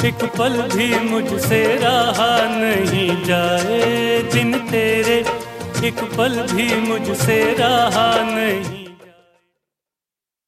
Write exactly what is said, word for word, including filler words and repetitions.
एक पल भी मुझसे रहा नहीं जाए दिन तेरे, एक पल भी मुझसे रहा नहीं।